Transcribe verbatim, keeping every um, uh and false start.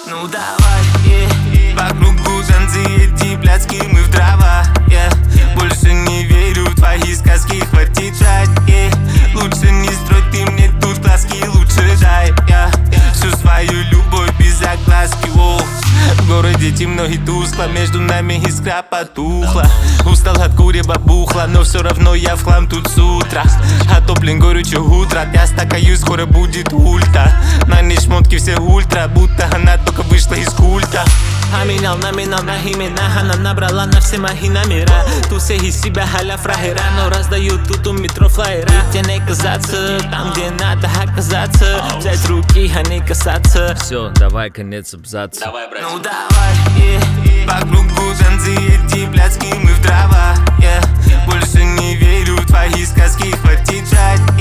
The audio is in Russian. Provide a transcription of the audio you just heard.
Ну давай, yeah. По кругу танцы, эти блядские, мы в дрова, yeah. Больше не верю в твои сказки, хватит жать, yeah. Лучше не строй ты мне тут глазки, лучше дай, yeah. Всю свою любовь без огласки, oh. В городе темно и тускло, между нами искра потухла. Устал от курева бухла, но все равно я в хлам тут с утра. А то, блин, горячо утро, я стакаюсь, скоро будет ульта. На ней шмотки все ультра, будто она только вышла из культа. Поменял номинал на имена, она набрала на все мои номера. Тут все из себя халя фрагера, но раздают тут у метро флайера. Где не казаться, там где надо оказаться. Взять руки, а не касаться. Все, давай, конец абзаца. Давай, брат. Ну давай, yeah. По кругу танцы, эти блядские, мы в дрова, yeah. Больше не верю в твои сказки, хватит жать.